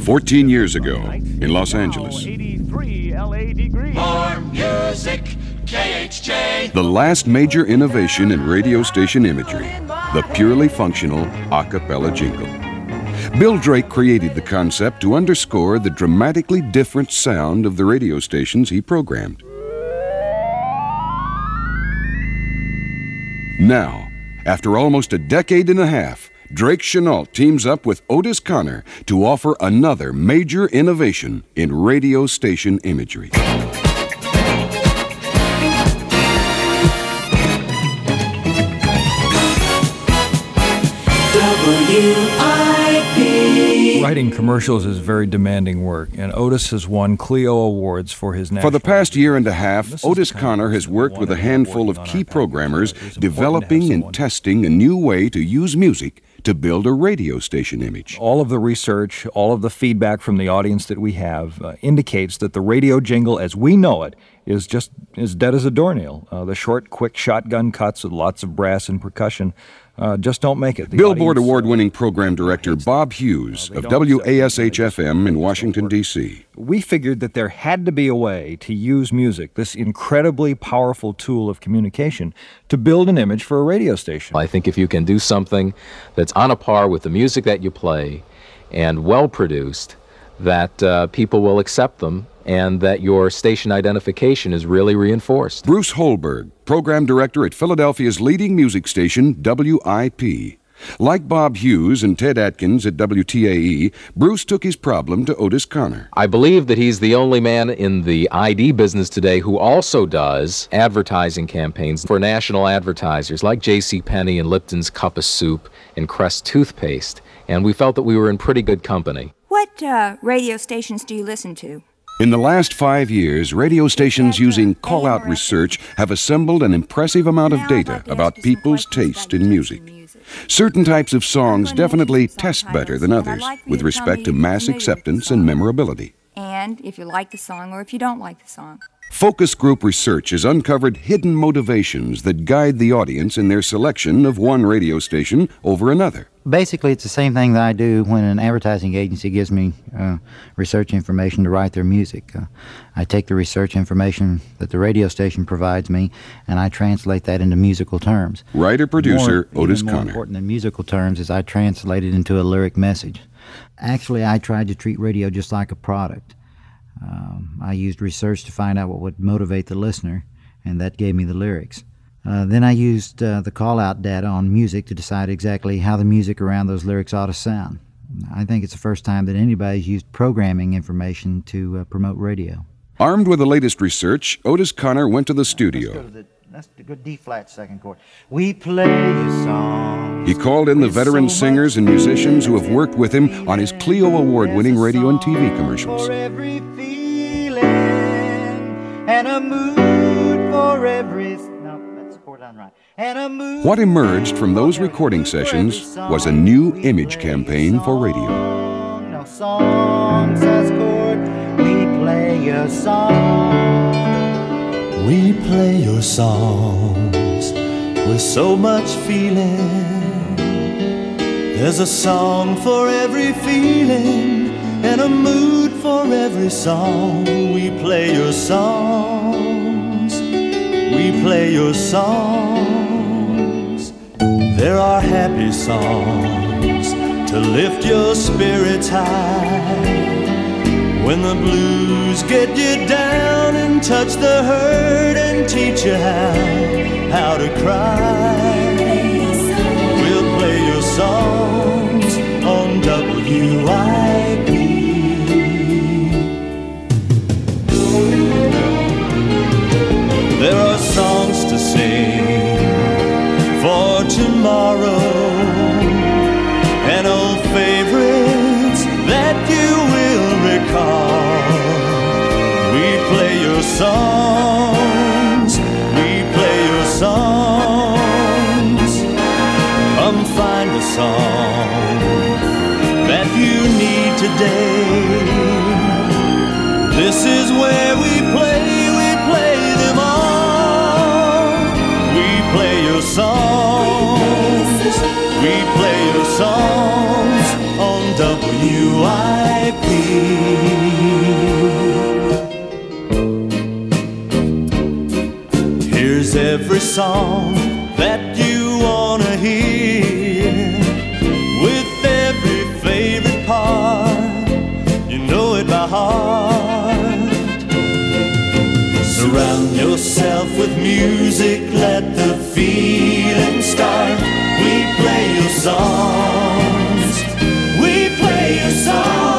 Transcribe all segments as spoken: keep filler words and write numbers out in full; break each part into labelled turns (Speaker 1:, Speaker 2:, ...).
Speaker 1: fourteen years ago in Los Angeles.
Speaker 2: eighty-three L A degrees.
Speaker 3: More music, K H J.
Speaker 1: The last major innovation in radio station imagery, the purely functional a cappella jingle. Bill Drake created the concept to underscore the dramatically different sound of the radio stations he programmed. Now, after almost a decade and a half, Drake Chenault teams up with Otis Connor to offer another major innovation in radio station imagery.
Speaker 4: W I P.
Speaker 5: Writing commercials is very demanding work, and Otis has won Clio Awards for his national...
Speaker 1: For the past year and a half, Otis Connor has worked with a handful of key programmers developing and testing a new way to use music to build a radio station image.
Speaker 5: All of the research, all of the feedback from the audience that we have uh, indicates that the radio jingle as we know it is just as dead as a doornail. Uh, the short, quick shotgun cuts with lots of brass and percussion uh, just don't make it. The
Speaker 1: Billboard
Speaker 5: audience,
Speaker 1: Award-winning program director Bob Hughes
Speaker 5: uh,
Speaker 1: of W A S H F M in Washington, D C
Speaker 5: We figured that there had to be a way to use music, this incredibly powerful tool of communication, to build an image for a radio station.
Speaker 6: I think if you can do something that's on a par with the music that you play and well-produced, that uh, people will accept them and that your station identification is really reinforced.
Speaker 1: Bruce Holberg, program director at Philadelphia's leading music station, W I P. Like Bob Hughes and Ted Atkins at W T A E, Bruce took his problem to Otis Connor.
Speaker 6: I believe that he's the only man in the I D business today who also does advertising campaigns for national advertisers like J C Penney and Lipton's Cup of Soup and Crest Toothpaste, and we felt that we were in pretty good company.
Speaker 7: What uh, radio stations do you listen to?
Speaker 1: In the last five years, radio stations using call-out research have assembled an impressive amount of data about people's taste in music. Certain types of songs definitely test better than others with respect to mass acceptance and memorability.
Speaker 7: And if you like the song or if you don't like the song.
Speaker 1: Focus group research has uncovered hidden motivations that guide the audience in their selection of one radio station over another.
Speaker 8: Basically, it's the same thing that I do when an advertising agency gives me uh, research information to write their music. Uh, I take the research information that the radio station provides me, and I translate that into musical terms.
Speaker 1: Writer-producer Otis
Speaker 8: Connor.
Speaker 1: Connor.
Speaker 8: More important than musical terms is I translate it into a lyric message. Actually, I tried to treat radio just like a product. Um, I used research to find out what would motivate the listener, and that gave me the lyrics. Uh, then I used uh, the call-out data on music to decide exactly how the music around those lyrics ought to sound. I think it's the first time that anybody's used programming information to uh, promote radio.
Speaker 1: Armed with the latest research, Otis Connor went to the studio.
Speaker 8: Let's go to the, that's the good D-flat second chord. We play a song.
Speaker 1: He called in the veteran singers and musicians who have worked with him on his Clio Award-winning radio and T V commercials.
Speaker 8: For every feeling and a mood for every...
Speaker 1: What emerged from those recording sessions was a new image campaign for radio.
Speaker 8: No songs as chord, we play your song.
Speaker 4: We play your songs with so much feeling. There's a song for every feeling and a mood for every song. We play your songs. We play your songs. There are happy songs to lift your spirits high. When the blues get you down and touch the hurt and teach you how, how to cry. We'll play your songs on W I P. There are songs to sing for tomorrow and old favorites that you will recall. We play your songs, we play your songs. Come find a song that you need today. This is where we play, we play them all. We play your songs, we play your songs on W I P. song that you wanna hear, with every favorite part, you know it by heart. Surround yourself with music, let the feeling start. We play your songs, we play your songs.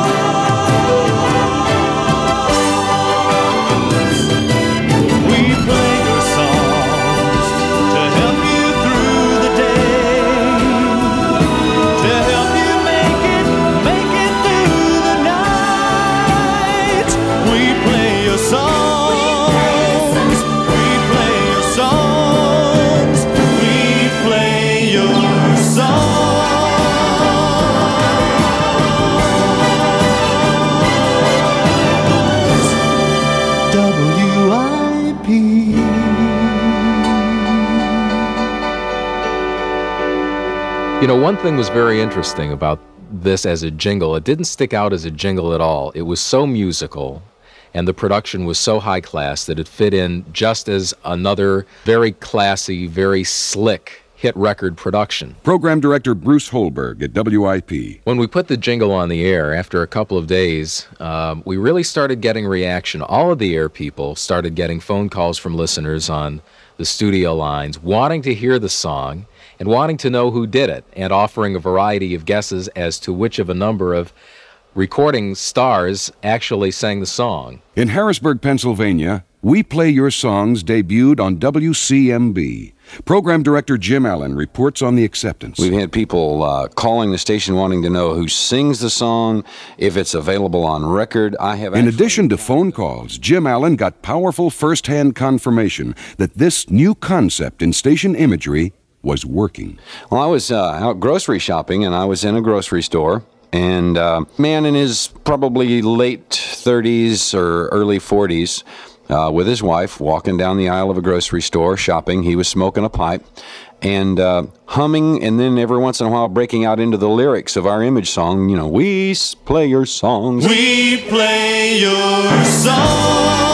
Speaker 6: You know, one thing was very interesting about this as a jingle. It didn't stick out as a jingle at all. It was so musical, and the production was so high class that it fit in just as another very classy, very slick hit record production.
Speaker 1: Program Director Bruce Holberg at W I P.
Speaker 6: When we put the jingle on the air, after a couple of days, um, we really started getting reaction. All of the air people started getting phone calls from listeners on the studio lines wanting to hear the song and wanting to know who did it, and offering a variety of guesses as to which of a number of recording stars actually sang the song.
Speaker 1: In Harrisburg, Pennsylvania, We Play Your Songs debuted on W C M B. Program Director Jim Allen reports on the acceptance.
Speaker 9: We've had people uh, calling the station wanting to know who sings the song, if it's available on record. I have.
Speaker 1: In addition to phone calls, Jim Allen got powerful first-hand confirmation that this new concept in station imagery was working.
Speaker 9: Well, I was uh, out grocery shopping, and I was in a grocery store, and a uh, man in his probably late thirties or early forties uh, with his wife walking down the aisle of a grocery store shopping. He was smoking a pipe and uh, humming, and then every once in a while breaking out into the lyrics of our image song. You know, we play your songs.
Speaker 4: We play your songs.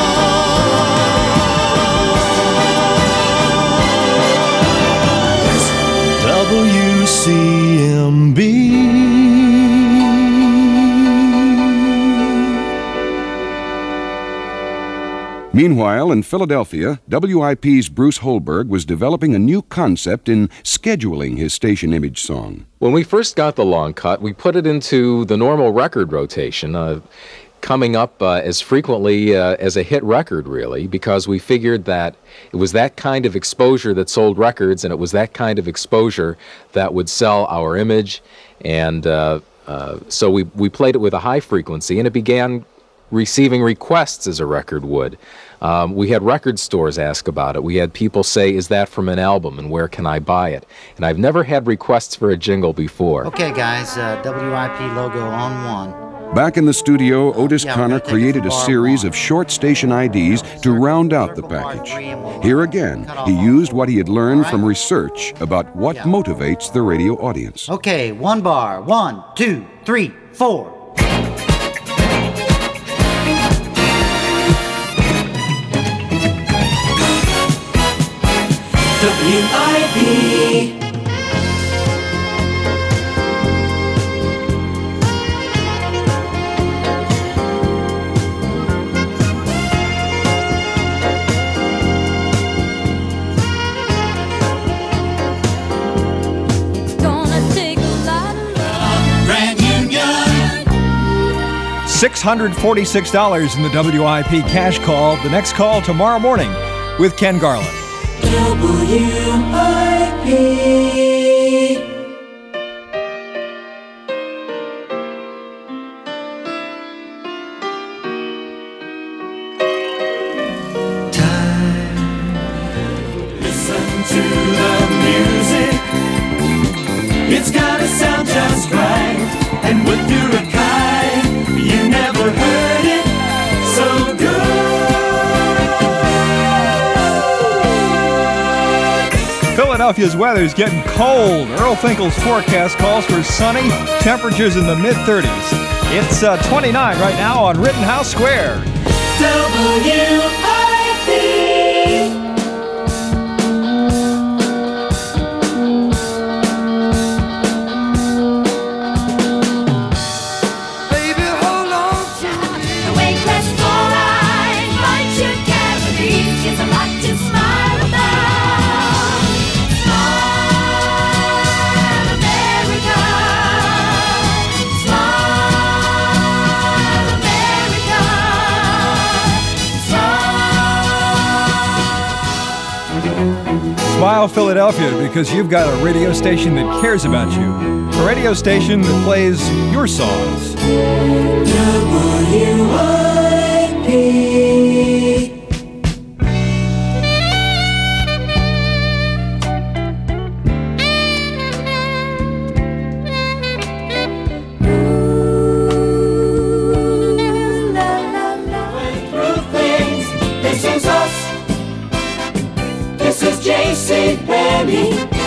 Speaker 4: W C M B.
Speaker 1: Meanwhile, in Philadelphia, W I P's Bruce Holberg was developing a new concept in scheduling his station image song.
Speaker 6: When we first got the long cut, we put it into the normal record rotation, uh, coming up uh, as frequently uh, as a hit record, really, because we figured that it was that kind of exposure that sold records, and it was that kind of exposure that would sell our image. And uh, uh, so we, we played it with a high frequency, and it began receiving requests as a record would. Um, we had record stores ask about it. We had people say, is that from an album, and where can I buy it? And I've never had requests for a jingle before.
Speaker 8: Okay, guys, uh, W I P logo on one.
Speaker 1: Back in the studio, Otis
Speaker 8: Yeah,
Speaker 1: Connor
Speaker 8: we're gonna take
Speaker 1: created
Speaker 8: it
Speaker 1: a
Speaker 8: to bar
Speaker 1: series
Speaker 8: one.
Speaker 1: of short station I Ds to round out the package. Here again, he used what he had learned from research about what motivates the radio audience.
Speaker 8: Okay, one bar. One, two, three, four.
Speaker 3: W I P.
Speaker 5: six hundred forty-six dollars in the W I P cash call. The next call tomorrow morning with Ken Garland.
Speaker 3: W I P.
Speaker 4: Time. Listen to the music. It's gotta sound just right. And with your kind, you never heard it so good.
Speaker 5: Philadelphia's weather is getting cold. Earl Finkel's forecast calls for sunny, temperatures in the mid thirties. It's uh, twenty-nine right now on Rittenhouse Square.
Speaker 3: W I P.
Speaker 5: Smile, Philadelphia, because you've got a radio station that cares about you. A radio station that plays your songs.
Speaker 3: W I P
Speaker 10: JCPenney.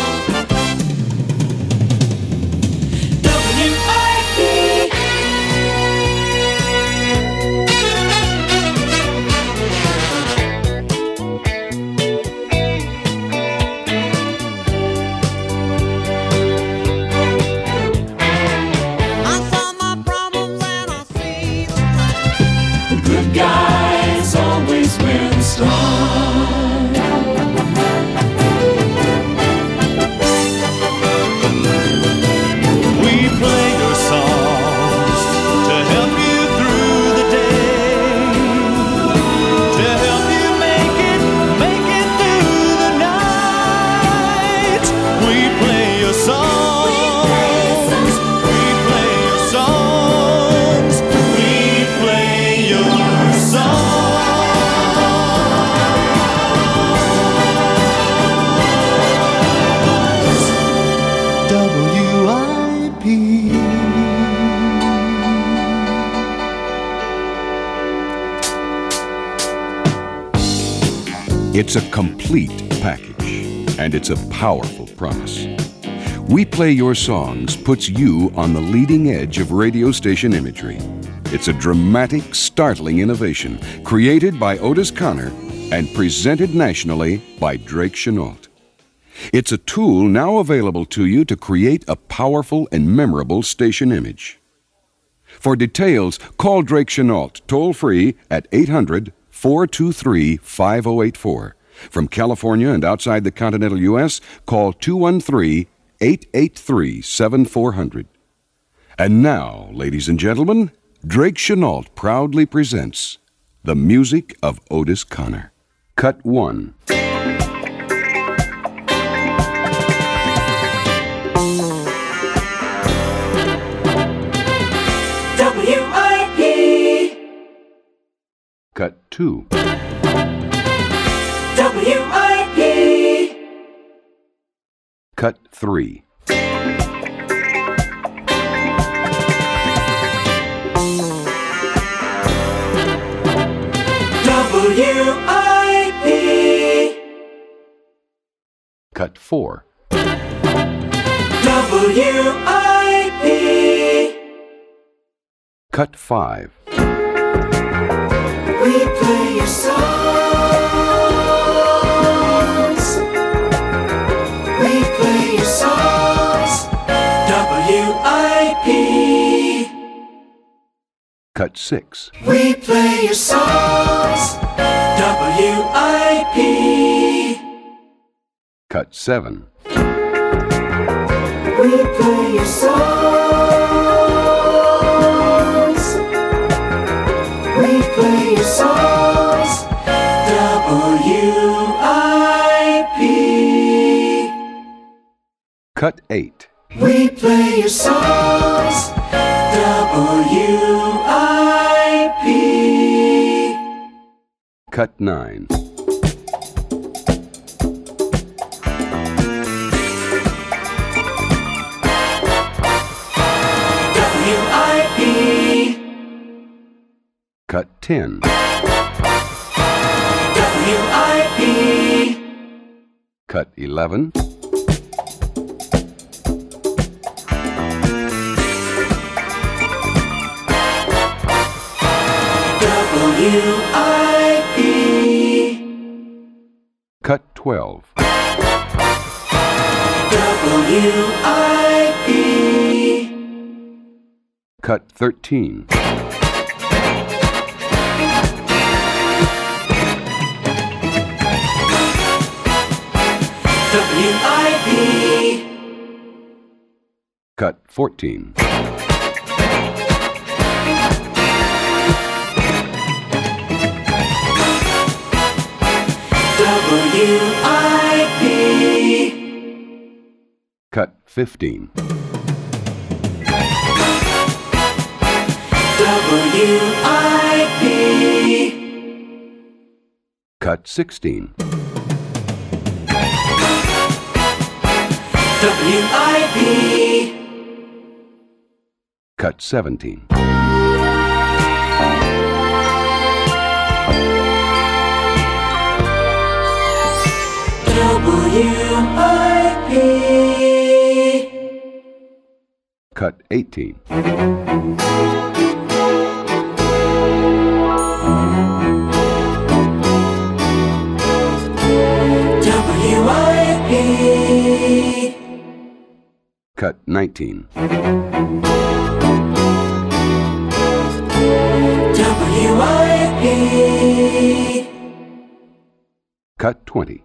Speaker 10: W I P I saw my problems and I see the light. Good guys always win strong.
Speaker 1: It's a complete package, and it's a powerful promise. We Play Your Songs puts you on the leading edge of radio station imagery. It's a dramatic, startling innovation created by Otis Conner and presented nationally by Drake Chenault. It's a tool now available to you to create a powerful and memorable station image. For details, call Drake Chenault toll-free at eight hundred, four two three, five oh eight four. From California and outside the continental U S, call two one three, eight eight three, seven four zero zero. And now, ladies and gentlemen, Drake Chenault proudly presents the music of Otis Conner. Cut one.
Speaker 3: W I P
Speaker 1: Cut two.
Speaker 3: W I P
Speaker 1: Cut three.
Speaker 3: W I P
Speaker 1: Cut four.
Speaker 3: W I P
Speaker 1: Cut five.
Speaker 3: We play your songs. We play your songs. W I P
Speaker 1: Cut six.
Speaker 3: We play your songs. W I P
Speaker 1: Cut seven.
Speaker 3: We play your songs. We play your songs. W I P
Speaker 1: Cut eight.
Speaker 3: We play your songs. W I P
Speaker 1: Cut nine.
Speaker 3: W I P
Speaker 1: Cut ten.
Speaker 3: W I P
Speaker 1: Cut eleven.
Speaker 3: W I P
Speaker 1: Cut twelve.
Speaker 3: W I P
Speaker 1: Cut thirteen.
Speaker 3: W I P
Speaker 1: Cut fourteen.
Speaker 3: W I P
Speaker 1: fifteen.
Speaker 3: W I P.
Speaker 1: Cut sixteen.
Speaker 3: W I P.
Speaker 1: Cut seventeen.
Speaker 3: W I P.
Speaker 1: Cut eighteen.
Speaker 3: W I P.
Speaker 1: Cut nineteen.
Speaker 3: W I P.
Speaker 1: Cut twenty.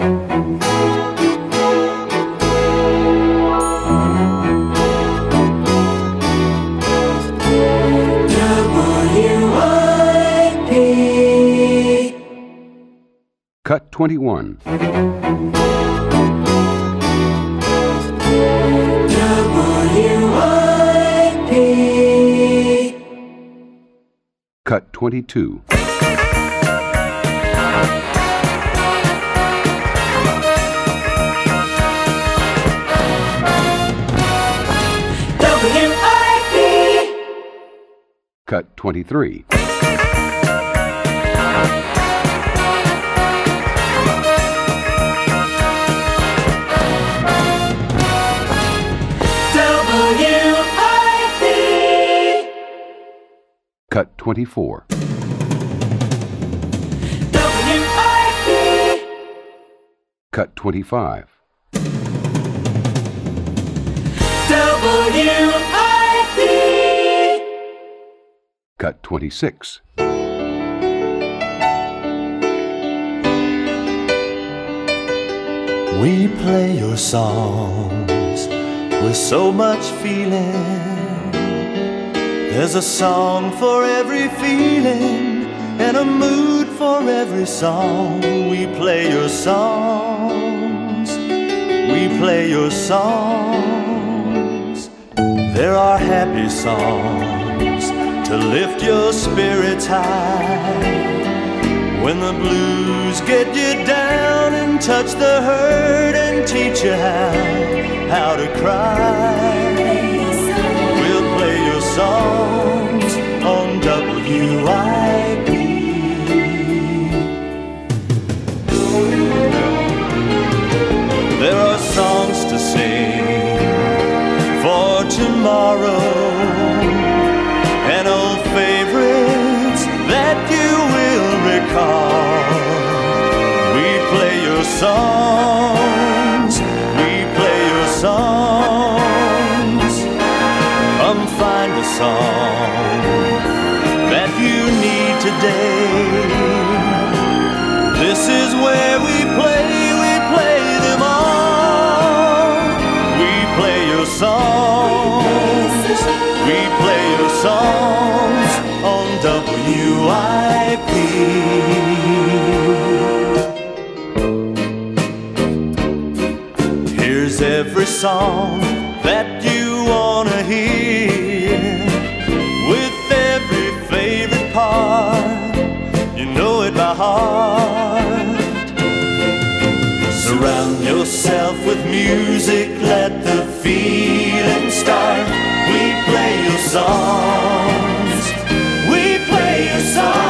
Speaker 3: W I P.
Speaker 1: Cut twenty-one.
Speaker 3: W I P.
Speaker 1: Cut twenty-two.
Speaker 3: W I P.
Speaker 1: Cut twenty-three.
Speaker 3: W I P.
Speaker 1: Cut twenty-four.
Speaker 3: W I P.
Speaker 1: Cut twenty-five.
Speaker 3: W I P.
Speaker 1: Cut twenty-six.
Speaker 4: We play your songs with so much feeling. There's a song for every feeling and a mood for every song. We play your songs. We play your songs. There are happy songs to lift your spirits high. When the blues get you down and touch the hurt and teach you how, how to cry, we'll play your songs on W I P. There are songs to sing for tomorrow and old favorites that you will recall. We play your songs, we play your songs. Come find a song that you need today. This is where we play, we play them all. We play your songs, we play your songs on W I P. Here's every song that you wanna hear, with every favorite part, you know it by heart. Surround yourself with music, let the feeling start. We play your songs, we play your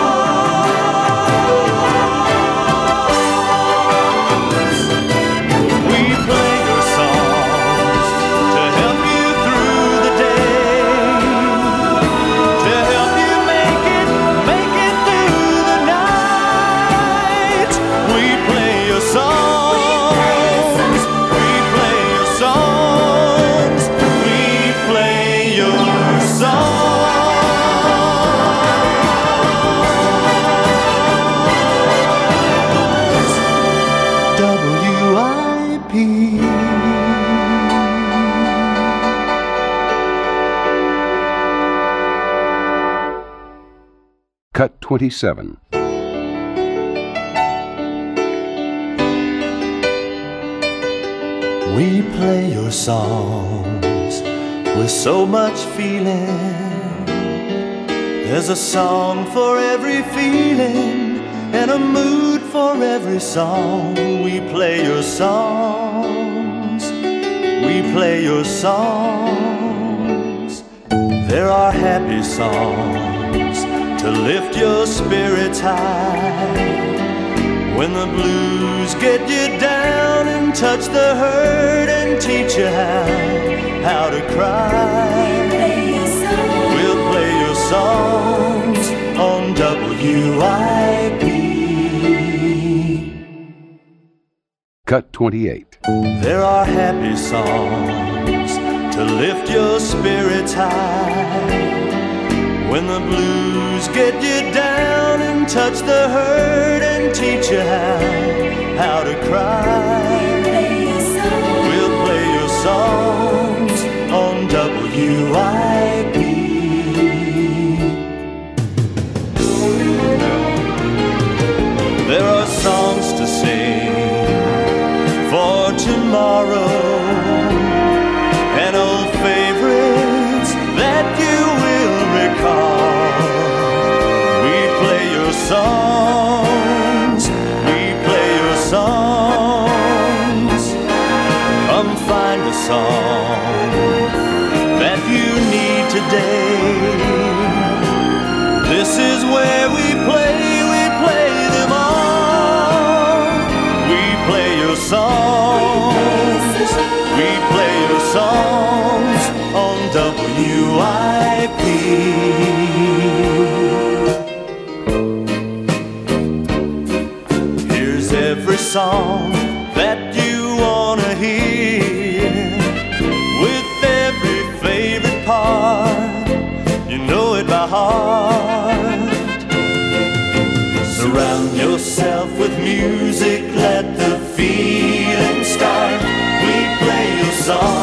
Speaker 4: songs. We play your songs to help you through the day, to help you make it, make it through the night. We play your songs, we play your songs, we play your songs. W I P.
Speaker 1: Cut twenty-seven.
Speaker 4: We play your songs with so much feeling. There's a song for every feeling and a mood for every song. We play your songs, we play your songs. There are happy songs to lift your spirits high. When the blues get you down and touch the hurt and teach you how, how to cry. We'll play your songs on W I P.
Speaker 1: Cut twenty-eight.
Speaker 4: There are happy songs to lift your spirits high. When the blues get you down and touch the hurt and teach you how, how to cry. We'll play your songs on W I P. There are songs to sing for tomorrow and old favorites that you will recall. We play your songs, we play your songs. Come find a song that you need today. This is where we play, we play them all. We play your songs, we play your songs on W I P. Here's every song that you wanna hear, with every favorite part, you know it by heart. Surround yourself with music, let the feeling start. We play your song